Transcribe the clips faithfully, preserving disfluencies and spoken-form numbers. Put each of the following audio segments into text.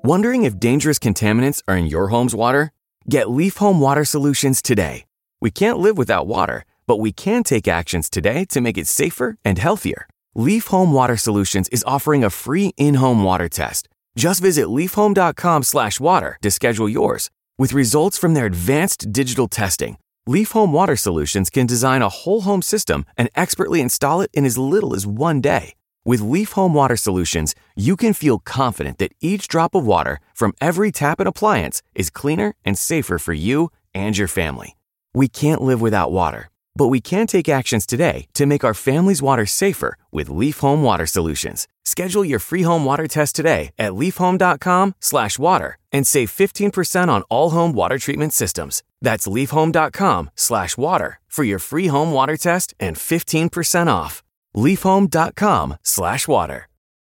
Wondering if dangerous contaminants are in your home's water? Get Leaf Home Water Solutions today. We can't live without water, but we can take actions today to make it safer and healthier. Leaf Home Water Solutions is offering a free in-home water test. Just visit leafhome.com slash water to schedule yours. With results from their advanced digital testing, Leaf Home Water Solutions can design a whole home system and expertly install it in as little as one day. With Leaf Home Water Solutions, you can feel confident that each drop of water from every tap and appliance is cleaner and safer for you and your family. We can't live without water, but we can take actions today to make our family's water safer with Leaf Home Water Solutions. Schedule your free home water test today at leafhome.com slash water and save fifteen percent on all home water treatment systems. That's leafhome.com slash water for your free home water test and fifteen percent off. leafhome.com slash water.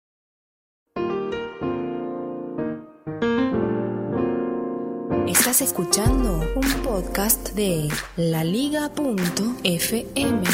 Estás escuchando un podcast de la liga punto efe eme.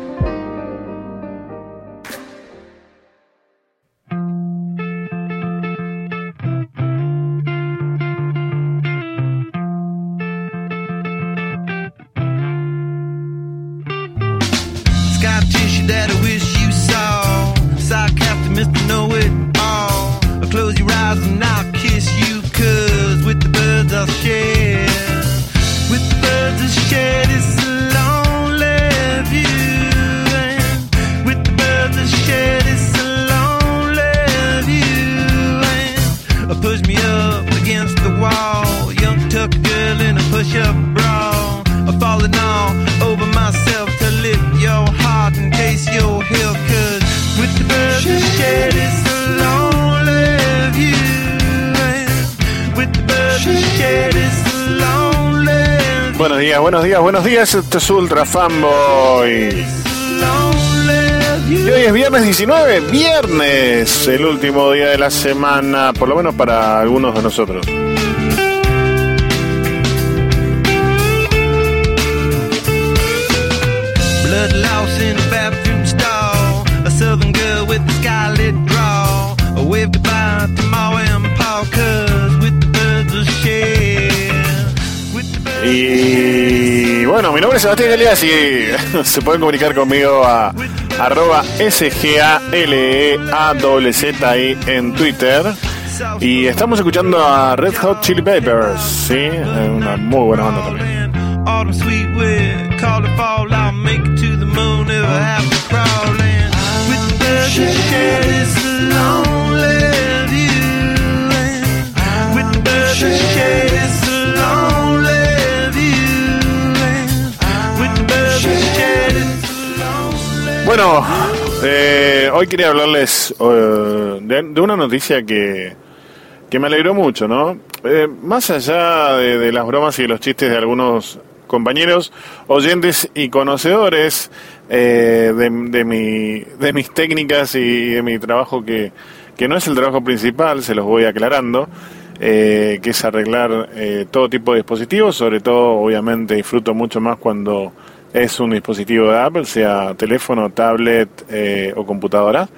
That I wish you saw. Sarcastic Mister Know-It-All. I'll close your eyes and I'll kiss you, cause with the birds I'll share. With the birds I'll share this lonely view. And with the birds I'll share this lonely view. And push me up against the wall. Young tuck girl in a push-up bra. I'm falling all over myself to lift your heart and taste your hill, cause with the birds we share this lonely view. With the birds we share this lonely view. Buenos días, buenos días, buenos días, esto es Ultra Fanboy. Y hoy es viernes diecinueve, viernes, el último día de la semana, por lo menos para algunos de nosotros. Blood lost in a bathroom stall. A southern girl with a scarlet draw. A wave goodbye to Ma and Pa, cause with the birds will share. Y bueno, mi nombre es Sebastián Galeas y se pueden comunicar conmigo a arroba S G A L E A Z Z I en Twitter. Y estamos escuchando a Red Hot Chili Peppers, sí, una muy buena banda también. Autumn sweet wind, call it fall, I'll make it to the moon if I have to crawl in. With the birds that share this lonely view. With the birds that share this lonely view. With the birds that share this lonely. Bueno, eh, hoy quería hablarles uh, de, de una noticia que, que me alegró mucho, ¿no? Eh, más allá de, de las bromas y de los chistes de algunos compañeros, oyentes y conocedores eh, de, de, mi, de mis técnicas y de mi trabajo, que, que no es el trabajo principal, se los voy aclarando, eh, que es arreglar eh, todo tipo de dispositivos. Sobre todo, obviamente, disfruto mucho más cuando es un dispositivo de Apple, sea teléfono, tablet eh, o computadora.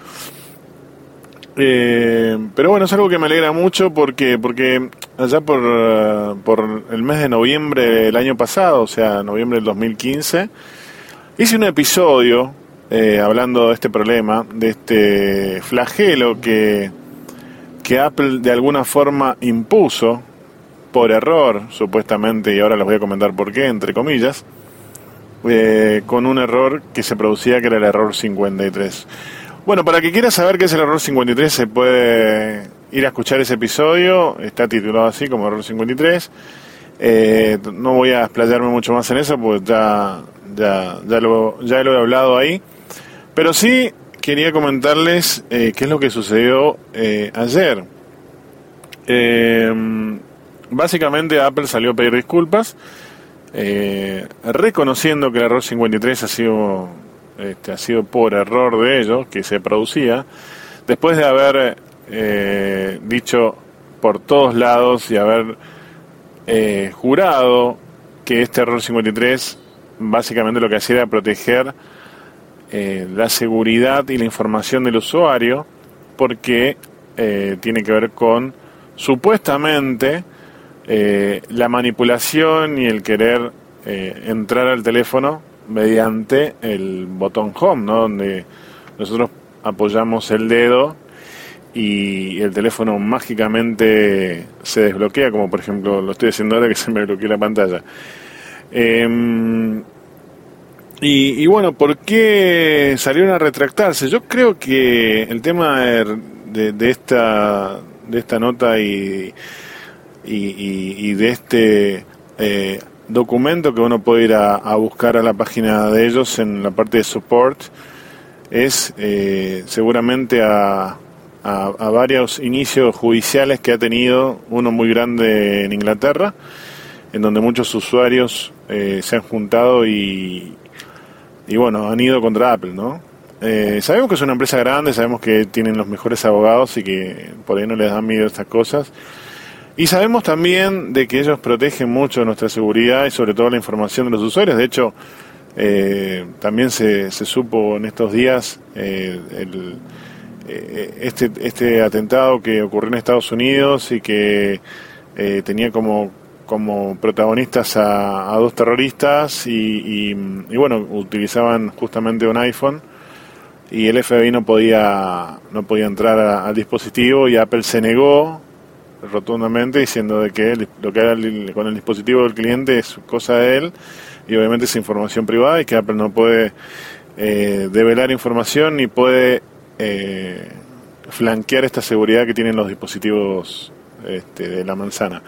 Eh, pero bueno, es algo que me alegra mucho porque porque allá por, uh, por el mes de noviembre del año pasado, o sea, noviembre del dos mil quince, hice un episodio eh, hablando de este problema, de este flagelo que, que Apple de alguna forma impuso por error, supuestamente, y ahora les voy a comentar por qué, entre comillas, eh, con un error que se producía, que era el error cincuenta y tres. Bueno, para que quiera saber qué es el error cincuenta y tres, se puede ir a escuchar ese episodio. Está titulado así, como error cincuenta y tres. Eh, no voy a explayarme mucho más en eso, porque ya, ya, ya, lo, ya lo he hablado ahí. Pero sí quería comentarles eh, qué es lo que sucedió eh, ayer. Eh, básicamente Apple salió a pedir disculpas, eh, reconociendo que el error cincuenta y tres ha sido... Este, ha sido por error de ellos que se producía, después de haber eh, dicho por todos lados y haber eh, jurado que este error cincuenta y tres básicamente lo que hacía era proteger eh, la seguridad y la información del usuario, porque eh, tiene que ver con supuestamente eh, la manipulación y el querer eh, entrar al teléfono mediante el botón Home, ¿no? Donde nosotros apoyamos el dedo y el teléfono mágicamente se desbloquea, como por ejemplo lo estoy haciendo ahora que se me bloqueó la pantalla. Eh, y, y bueno, ¿por qué salieron a retractarse? Yo creo que el tema de, de esta de esta nota y, y, y, y de este eh, documento que uno puede ir a, a buscar a la página de ellos en la parte de support es eh, seguramente a A, a varios inicios judiciales que ha tenido, uno muy grande en Inglaterra, en donde muchos usuarios eh, se han juntado y, y bueno, han ido contra Apple, ¿no? Eh, sabemos que es una empresa grande, sabemos que tienen los mejores abogados y que por ahí no les dan miedo estas cosas. Y sabemos también de que ellos protegen mucho nuestra seguridad y sobre todo la información de los usuarios. De hecho, eh, también se, se supo en estos días eh, el Este, este atentado que ocurrió en Estados Unidos y que eh, tenía como, como protagonistas a, a dos terroristas y, y, y bueno, utilizaban justamente un iPhone y el F B I no podía no podía entrar a, al dispositivo y Apple se negó rotundamente diciendo de que lo que haga con el dispositivo del cliente es cosa de él y obviamente es información privada y que Apple no puede eh, develar información ni puede Eh, flanquear esta seguridad que tienen los dispositivos este, de la manzana.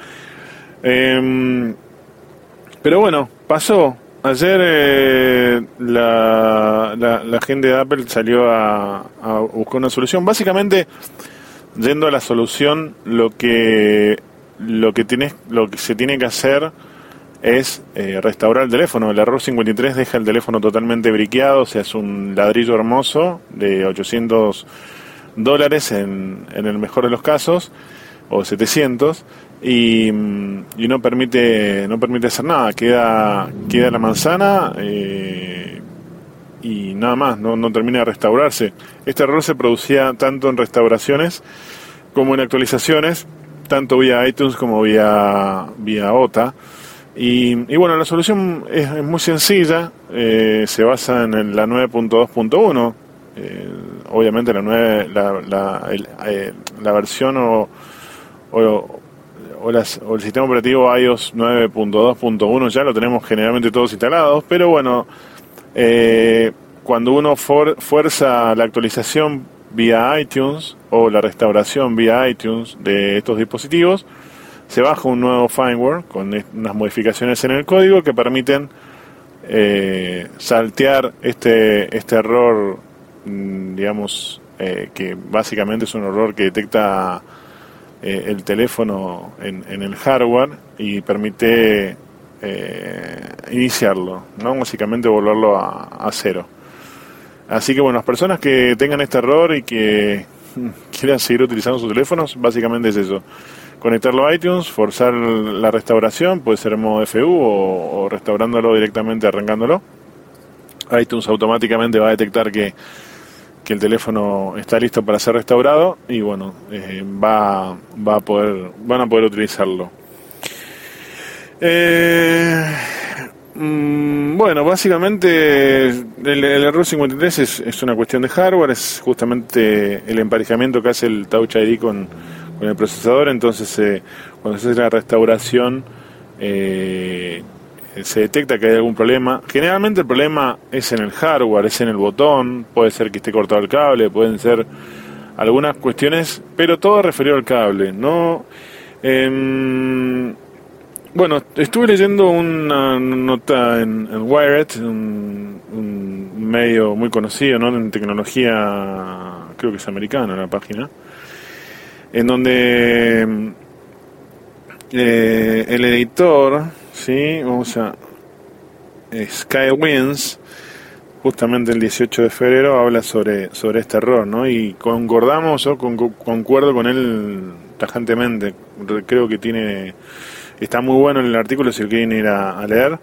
Eh, pero bueno, pasó. Ayer eh, la, la, la gente de Apple salió a, a buscar una solución. Básicamente, yendo a la solución, lo que lo que tienes, lo que se tiene que hacer es eh, restaurar el teléfono. El error cincuenta y tres deja el teléfono totalmente briqueado, o sea, es un ladrillo hermoso de ochocientos dólares en, en el mejor de los casos, o setecientos, y, y no permite no permite hacer nada, queda queda la manzana eh, y nada más, no, no termina de restaurarse. Este error se producía tanto en restauraciones como en actualizaciones, tanto vía iTunes como vía, vía O T A. Y, y bueno, la solución es, es muy sencilla, eh, se basa en el, la nueve punto dos punto uno, eh, obviamente la, nueve, la, la, el, eh, la versión o, o, o, las, o el sistema operativo iOS nueve punto dos punto uno ya lo tenemos generalmente todos instalados, pero bueno, eh, cuando uno for, fuerza la actualización vía iTunes o la restauración vía iTunes de estos dispositivos, se baja un nuevo firmware con unas modificaciones en el código que permiten eh, saltear este este error, digamos, eh, que básicamente es un error que detecta eh, el teléfono en, en el hardware y permite eh, iniciarlo, ¿no? Básicamente volverlo a, a cero. Así que bueno, las personas que tengan este error y que quieran seguir utilizando sus teléfonos, básicamente es eso. Conectarlo a iTunes, forzar la restauración, puede ser en modo F U o, o restaurándolo directamente, arrancándolo. iTunes automáticamente va a detectar que, que el teléfono está listo para ser restaurado y bueno, eh, va, va a poder, van a poder utilizarlo. Eh, mmm, bueno, básicamente el, el error cincuenta y tres es, es una cuestión de hardware, es justamente el emparejamiento que hace el Touch I D con con el procesador. Entonces eh, cuando se hace la restauración eh, se detecta que hay algún problema. Generalmente el problema es en el hardware, es en el botón, puede ser que esté cortado el cable, pueden ser algunas cuestiones, pero todo referido al cable, ¿no? Eh, bueno, estuve leyendo una nota en, en Wired, un, un medio muy conocido, ¿no? En tecnología, creo que es americana la página, en donde eh, el editor, sí, vamos a Skywinds, justamente el dieciocho de febrero habla sobre sobre este error, ¿no? Y concordamos, yo con, concuerdo con él tajantemente. Creo que tiene está muy bueno en el artículo si lo quieren ir a, a leer.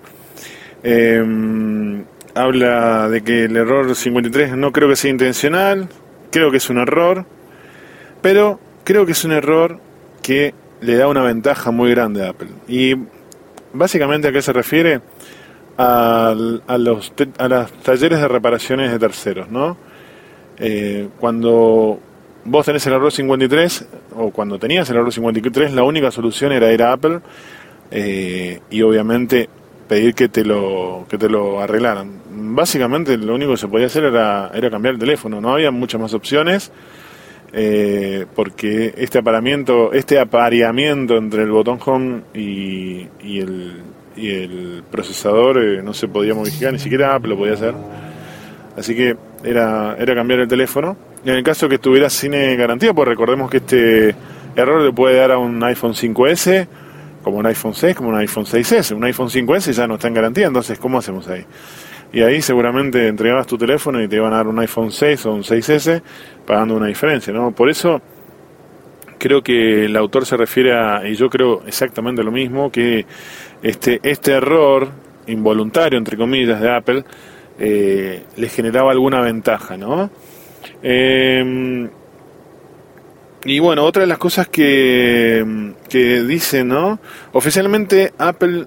Eh, habla de que el error cincuenta y tres no creo que sea intencional, creo que es un error, pero creo que es un error que le da una ventaja muy grande a Apple. Y básicamente, ¿a qué se refiere? A, a los te, a los talleres de reparaciones de terceros, ¿no? Eh, cuando vos tenés el error cincuenta y tres, o cuando tenías el error cincuenta y tres, la única solución era ir a Apple eh, y obviamente pedir que te lo que te lo arreglaran. Básicamente lo único que se podía hacer era, era cambiar el teléfono, no había muchas más opciones, eh, porque este aparamiento, este apareamiento entre el botón home y, y el y el procesador eh, no se podía modificar, ni siquiera Apple lo podía hacer. Así que era, era cambiar el teléfono. Y en el caso que estuviera sin garantía, pues recordemos que este error le puede dar a un iPhone cinco ese, como un iPhone seis, como un iPhone seis ese. Un iPhone cinco ese ya no está en garantía, entonces ¿cómo hacemos ahí? Y ahí seguramente entregabas tu teléfono y te iban a dar un iPhone seis o un seis ese, pagando una diferencia, ¿no? Por eso creo que el autor se refiere a, y yo creo exactamente lo mismo, que este, este error involuntario, entre comillas, de Apple, eh, le generaba alguna ventaja, ¿no? Eh, y bueno, otra de las cosas que, que dice, ¿no? Oficialmente Apple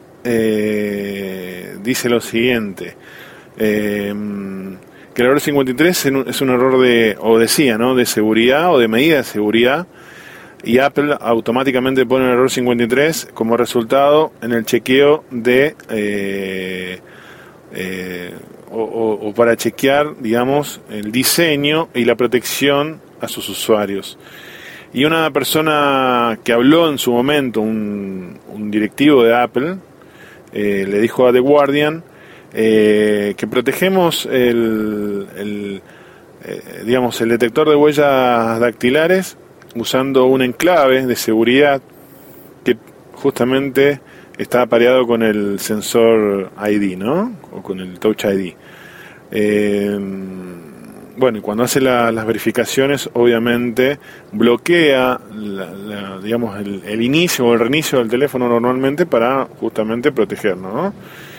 eh, dice lo siguiente, eh, que el error cincuenta y tres es un, es un error de, o decía, ¿no? De seguridad o de medida de seguridad, y Apple automáticamente pone el error cincuenta y tres como resultado en el chequeo de eh, eh, o, o, o para chequear, digamos, el diseño y la protección a sus usuarios. Y una persona que habló en su momento, un, un directivo de Apple, eh, le dijo a The Guardian eh, que protegemos el, el eh, digamos, el detector de huellas dactilares usando un enclave de seguridad que justamente está apareado con el sensor I D, ¿no? O con el Touch I D. Eh, bueno, y cuando hace la, las verificaciones, obviamente bloquea, la, la, digamos, el, el inicio o el reinicio del teléfono normalmente para justamente protegerlo, ¿no?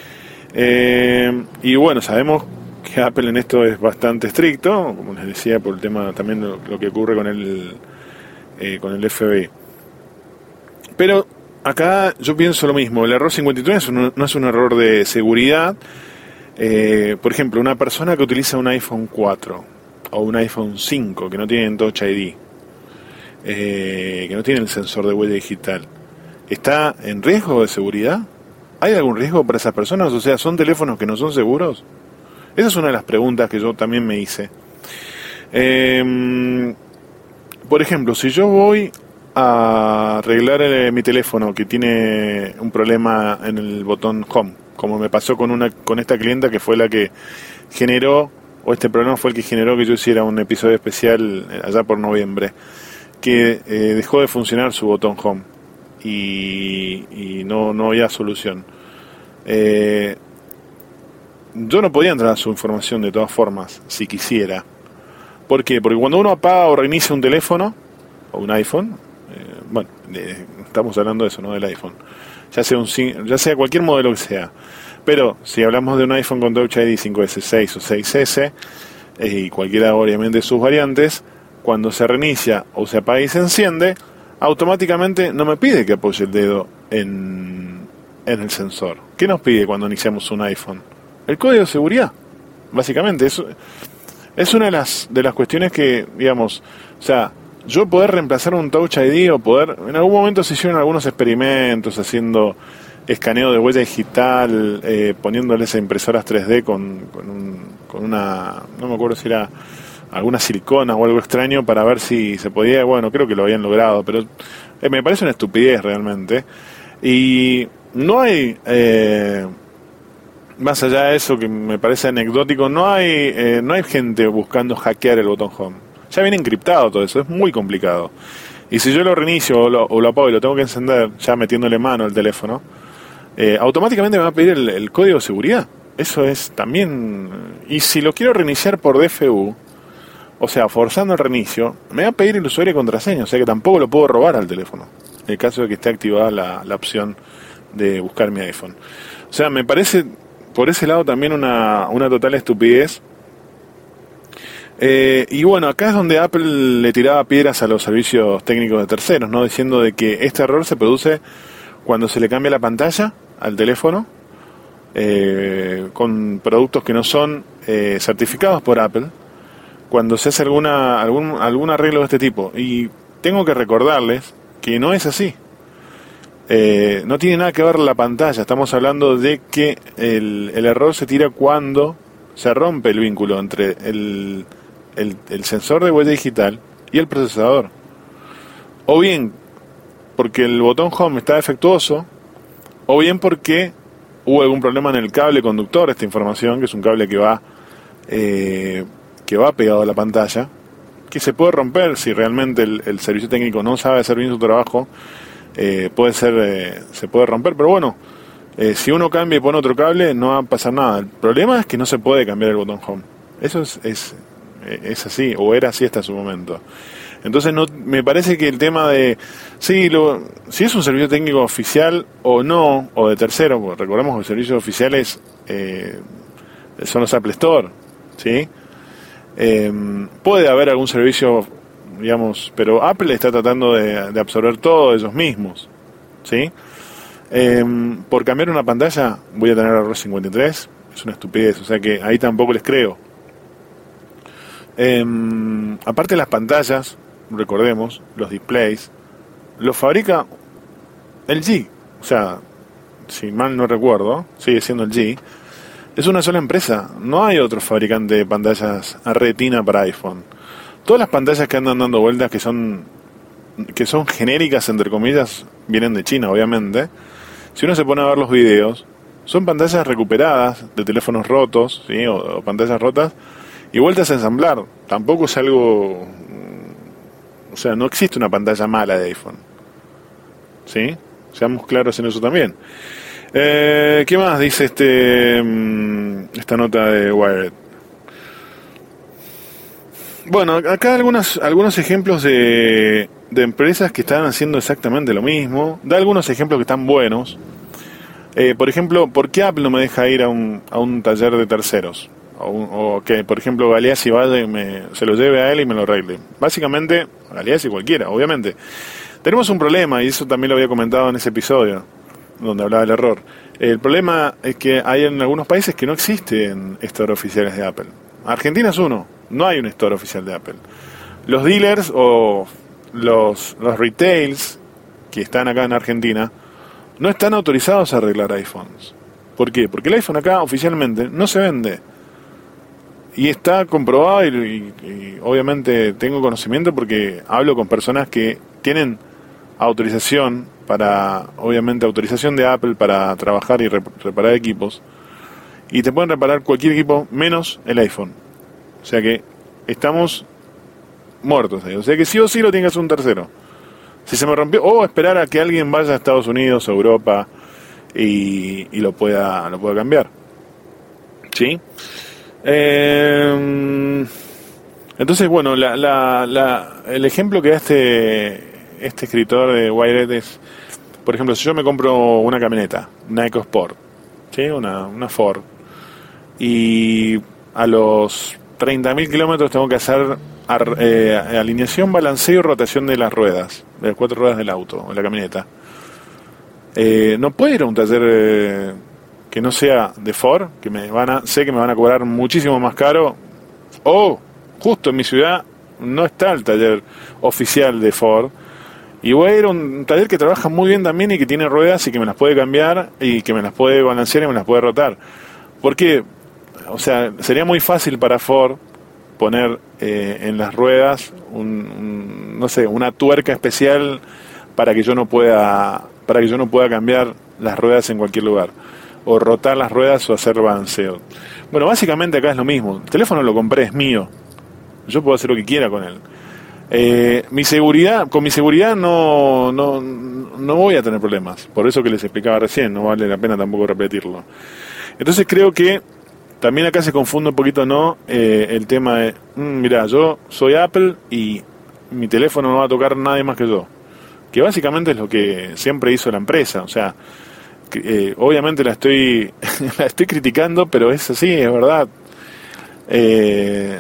Eh, y bueno, sabemos que Apple en esto es bastante estricto, como les decía, por el tema también de lo, lo que ocurre con el eh, con el F B I. Pero acá yo pienso lo mismo, el error cincuenta y tres no, no es un error de seguridad. Eh, por ejemplo, una persona que utiliza un iPhone cuatro o un iPhone cinco que no tienen Touch I D, eh, que no tienen el sensor de huella digital, ¿está en riesgo de seguridad? ¿Hay algún riesgo para esas personas? O sea, ¿son teléfonos que no son seguros? Esa es una de las preguntas que yo también me hice. Eh, por ejemplo, si yo voy a arreglar eh, mi teléfono que tiene un problema en el botón Home, como me pasó con una con esta clienta que fue la que generó, o este problema fue el que generó que yo hiciera un episodio especial allá por noviembre, que eh, dejó de funcionar su botón Home y, y no, no había solución. Eh, yo no podía entrar a su información de todas formas, si quisiera. ¿Por qué? Porque cuando uno apaga o reinicia un teléfono, o un iPhone, eh, bueno, eh, estamos hablando de eso, ¿no? Del iPhone. Ya sea, un, ya sea cualquier modelo que sea. Pero si hablamos de un iPhone con Touch I D cinco ese, seis o seis ese, eh, y cualquiera obviamente de sus variantes, cuando se reinicia o se apaga y se enciende, automáticamente no me pide que apoye el dedo en, en el sensor. ¿Qué nos pide cuando iniciamos un iPhone? El código de seguridad, básicamente. Eso es una de las, de las cuestiones que, digamos, o sea, yo poder reemplazar un Touch I D o poder, en algún momento se hicieron algunos experimentos haciendo escaneo de huella digital, eh, poniéndoles a impresoras tres D con, con, un, con una, no me acuerdo si era alguna silicona o algo extraño para ver si se podía, bueno, creo que lo habían logrado, pero eh, me parece una estupidez realmente. Y no hay, eh, más allá de eso que me parece anecdótico, no hay, eh, no hay gente buscando hackear el botón Home. Ya viene encriptado todo eso, es muy complicado. Y si yo lo reinicio o lo, o lo apago y lo tengo que encender, ya metiéndole mano al teléfono, eh, automáticamente me va a pedir el, el código de seguridad. Eso es también... Y si lo quiero reiniciar por D F U, o sea, forzando el reinicio, me va a pedir el usuario y contraseña, o sea que tampoco lo puedo robar al teléfono, en el caso de que esté activada la, la opción de buscar mi iPhone. O sea, me parece por ese lado también una, una total estupidez. Eh, y bueno, acá es donde Apple le tiraba piedras a los servicios técnicos de terceros, ¿no? Diciendo de que este error se produce cuando se le cambia la pantalla al teléfono eh, con productos que no son eh, certificados por Apple, cuando se hace alguna algún, algún arreglo de este tipo. Y tengo que recordarles que no es así. Eh, no tiene nada que ver la pantalla. Estamos hablando de que el, el error se tira cuando se rompe el vínculo entre el, el, el sensor de huella digital y el procesador. O bien porque el botón Home está defectuoso, o bien porque hubo algún problema en el cable conductor de esta información, que es un cable que va eh, que va pegado a la pantalla, que se puede romper si realmente el, el servicio técnico no sabe hacer bien su trabajo. Eh, puede ser, eh, se puede romper, pero bueno, eh, si uno cambia y pone otro cable no va a pasar nada. El problema es que no se puede cambiar el botón Home. Eso es, es, es así, o era así hasta su momento. Entonces no, me parece que el tema de sí, lo, si es un servicio técnico oficial o no, o de tercero, porque recordemos que los servicios oficiales eh, son los Apple Store, ¿sí? Eh, puede haber algún servicio, digamos, pero Apple está tratando de, de absorber todo ellos mismos, ¿sí? Eh, por cambiar una pantalla voy a tener error cincuenta y tres, es una estupidez, o sea que ahí tampoco les creo. Eh, aparte de las pantallas, recordemos, los displays los fabrica L G, o sea, si mal no recuerdo, sigue siendo L G. Es una sola empresa, no hay otro fabricante de pantallas a retina para iPhone. Todas las pantallas que andan dando vueltas que son que son genéricas, entre comillas, vienen de China, obviamente. Si uno se pone a ver los videos, son pantallas recuperadas de teléfonos rotos, ¿sí? o, o pantallas rotas y vueltas a ensamblar. Tampoco es algo, o sea, no existe una pantalla mala de iPhone, ¿sí? Seamos claros en eso también. Eh, ¿Qué más dice este esta nota de Wired? Bueno, acá algunos, algunos ejemplos de, de empresas que están haciendo exactamente lo mismo. Da algunos ejemplos que están buenos. Eh, por ejemplo, ¿por qué Apple no me deja ir a un, a un taller de terceros? O, un, o que, por ejemplo, Galeazzi vaya y me, se lo lleve a él y me lo arregle. Básicamente, Galeazzi cualquiera, obviamente. Tenemos un problema, y eso también lo había comentado en ese episodio, donde hablaba del error. El problema es que hay en algunos países que no existen store oficiales de Apple. Argentina es uno, no hay un store oficial de Apple. Los dealers o los, los retails que están acá en Argentina no están autorizados a arreglar iPhones. ¿Por qué? Porque el iPhone acá oficialmente no se vende. Y está comprobado y, y, y obviamente tengo conocimiento porque hablo con personas que tienen autorización para, obviamente autorización de Apple para trabajar y rep- reparar equipos, y te pueden reparar cualquier equipo menos el iPhone. O sea que estamos muertos ahí. O sea que sí o sí lo tiene que hacer un tercero. Si se me rompió, o esperar a que alguien vaya a Estados Unidos o Europa y, y lo pueda lo pueda cambiar. ¿Sí? Eh, entonces, bueno, la, la, la, el ejemplo que da este este escritor de Wired es, por ejemplo, si yo me compro una camioneta, una EcoSport, ¿sí? una, una Ford, y a los treinta mil kilómetros tengo que hacer ar, eh, alineación, balanceo y rotación de las ruedas, de las cuatro ruedas del auto, de la camioneta. Eh, no puedo ir a un taller eh, que no sea de Ford, que me van a, sé que me van a cobrar muchísimo más caro, o justo en mi ciudad no está el taller oficial de Ford, y voy a ir a un taller que trabaja muy bien también y que tiene ruedas y que me las puede cambiar y que me las puede balancear y me las puede rotar. Porque, o sea, sería muy fácil para Ford poner eh, en las ruedas un, un, no sé, una tuerca especial para que yo no pueda para que yo no pueda cambiar las ruedas en cualquier lugar, o rotar las ruedas o hacer balanceo. Bueno, básicamente acá es lo mismo. El teléfono lo compré, es mío. Yo puedo hacer lo que quiera con él. Eh, mi seguridad, con mi seguridad no, no, no voy a tener problemas. Por eso que les explicaba recién, no vale la pena tampoco repetirlo. Entonces creo que también acá se confunde un poquito, ¿no? Eh, el tema de, mmm, mirá, yo soy Apple y mi teléfono no va a tocar nadie más que yo. Que básicamente es lo que siempre hizo la empresa. O sea, que, eh, obviamente la estoy, la estoy criticando, pero es así, es verdad. Eh...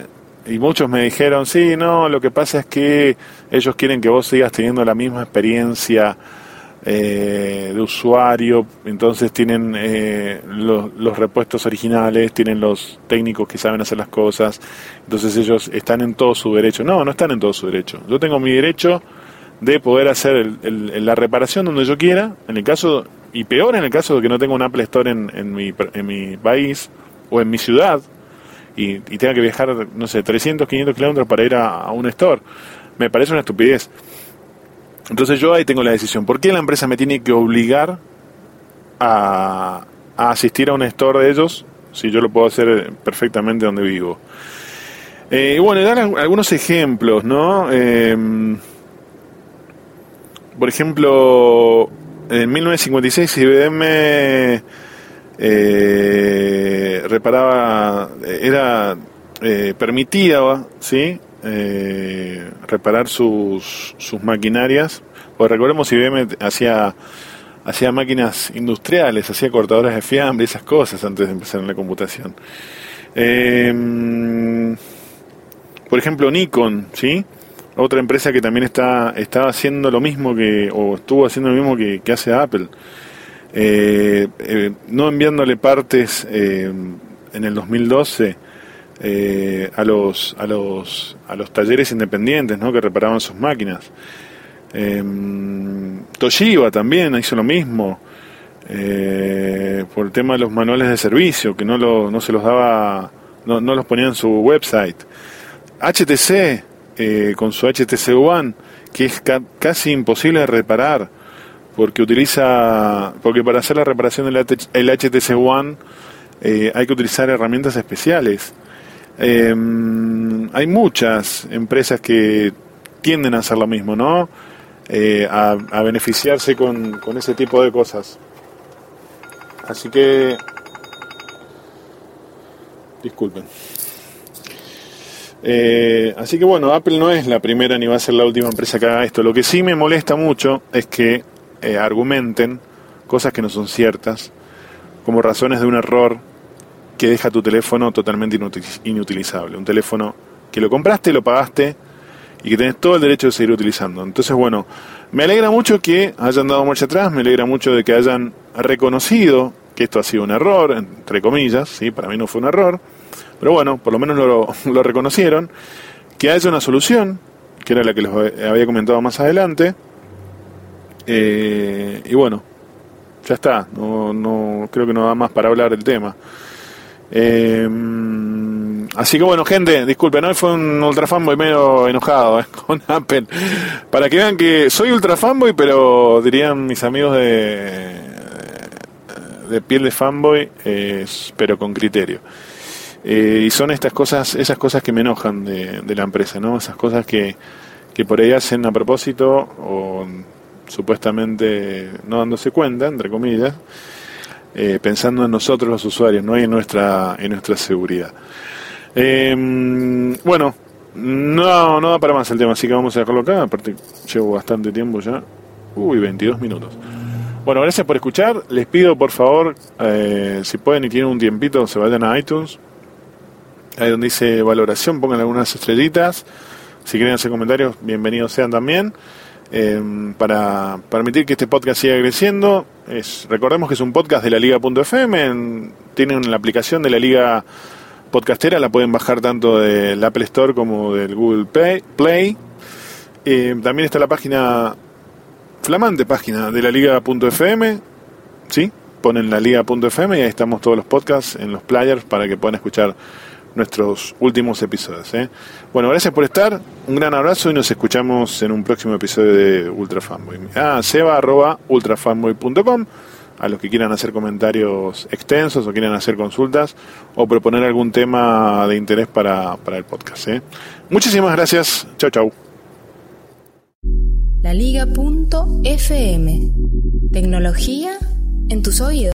y muchos me dijeron, sí, no, lo que pasa es que ellos quieren que vos sigas teniendo la misma experiencia eh, de usuario, entonces tienen eh, los, los repuestos originales, tienen los técnicos que saben hacer las cosas, entonces ellos están en todo su derecho. No, no están en todo su derecho. Yo tengo mi derecho de poder hacer el, el, la reparación donde yo quiera, en el caso, y peor en el caso de que no tenga un Apple Store en, en, mi, en mi país o en mi ciudad, y, y tenga que viajar, no sé, trescientos, quinientos kilómetros para ir a, a un store. Me parece una estupidez. Entonces yo ahí tengo la decisión. ¿Por qué la empresa me tiene que obligar a, a asistir a un store de ellos si yo lo puedo hacer perfectamente donde vivo? Eh, y bueno, dar algunos ejemplos, ¿no? Eh, por ejemplo, en mil novecientos cincuenta y seis I B M eh, reparaba, era eh, permitía, ¿sí? Eh, reparar sus sus maquinarias. Pues recordemos, I B M hacía hacía máquinas industriales, hacía cortadoras de fiambre y esas cosas antes de empezar en la computación. Eh, por ejemplo, Nikon, ¿sí? Otra empresa que también está estaba haciendo lo mismo que, o estuvo haciendo lo mismo que, que hace Apple, eh, eh, no enviándole partes eh, en el dos mil doce eh, a los a los a los talleres independientes, ¿no? Que reparaban sus máquinas. eh, Toshiba también hizo lo mismo eh, por el tema de los manuales de servicio, que no lo, no se los daba, no, no los ponía en su website. H T C eh, con su H T C One, que es ca- casi imposible de reparar, porque utiliza, porque para hacer la reparación del el H T C One eh, hay que utilizar herramientas especiales. Eh, hay muchas empresas que tienden a hacer lo mismo, ¿no? Eh, a, a beneficiarse con, con ese tipo de cosas. Así que, disculpen. Eh, así que bueno, Apple no es la primera ni va a ser la última empresa que haga esto. Lo que sí me molesta mucho es que eh, argumenten cosas que no son ciertas como razones de un error que deja tu teléfono totalmente inutil- inutilizable. Un teléfono que lo compraste, lo pagaste y que tenés todo el derecho de seguir utilizando. Entonces, bueno, me alegra mucho que hayan dado marcha atrás, me alegra mucho de que hayan reconocido que esto ha sido un error, entre comillas, ¿sí? Para mí no fue un error, pero bueno, por lo menos lo, lo reconocieron, que haya una solución, que era la que les había comentado más adelante, eh, y bueno, ya está, no, no creo que no da más para hablar del tema. Eh, así que bueno, gente, disculpen, hoy fue un ultra fanboy medio enojado eh, con Apple, para que vean que soy ultra fanboy, pero dirían mis amigos de de piel de fanboy, eh, pero con criterio. Eh, y son estas cosas, esas cosas que me enojan de, de la empresa, ¿no? Esas cosas que, que por ahí hacen a propósito o supuestamente no dándose cuenta, entre comillas, eh, pensando en nosotros los usuarios, no y en nuestra en nuestra seguridad. Eh, bueno, no, no da para más el tema, así que vamos a dejarlo acá. Aparte llevo bastante tiempo ya. Uy, veintidós minutos. Bueno, gracias por escuchar. Les pido por favor, eh, si pueden y tienen un tiempito, se vayan a iTunes. Ahí donde dice valoración, pongan algunas estrellitas. Si quieren hacer comentarios, bienvenidos sean también. Eh, para permitir que este podcast siga creciendo. Es, recordemos que es un podcast de la liga punto f m. En, tienen la aplicación de la Liga Podcastera, la pueden bajar tanto del Apple Store como del Google Play. Play. Eh, también está la página, flamante página de la liga punto f m. ¿Sí? Ponen la liga punto f m y ahí estamos todos los podcasts en los players para que puedan escuchar nuestros últimos episodios, ¿eh? Bueno, gracias por estar, un gran abrazo y nos escuchamos en un próximo episodio de Ultra Fanboy. Ah, seba arroba ultrafanboy punto com, a los que quieran hacer comentarios extensos o quieran hacer consultas o proponer algún tema de interés para, para el podcast, ¿eh? Muchísimas gracias, chau chau. La liga punto f m. Tecnología en tus oídos.